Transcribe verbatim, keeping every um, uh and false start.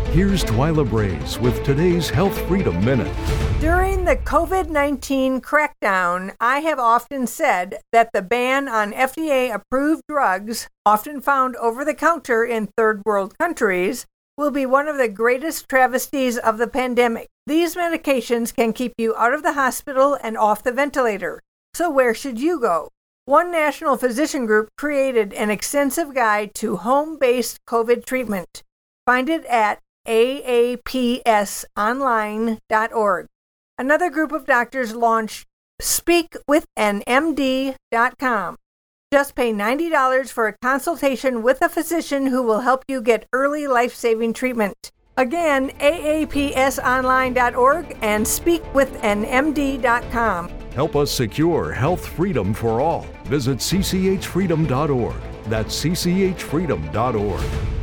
Here's Twyla Braze with today's Health Freedom Minute. During the covid nineteen crackdown, I have often said that the ban on F D A-approved drugs, often found over-the-counter in third world countries, will be one of the greatest travesties of the pandemic. These medications can keep you out of the hospital and off the ventilator. So where should you go? One national physician group created an extensive guide to home-based COVID treatment. Find it at A A P S online dot org. Another group of doctors launched speak with an M D dot com. Just pay ninety dollars for a consultation with a physician who will help you get early life-saving treatment. Again, A A P S online dot org and speak with an M D dot com. Help us secure health freedom for all. Visit C C H freedom dot org. That's C C H freedom dot org.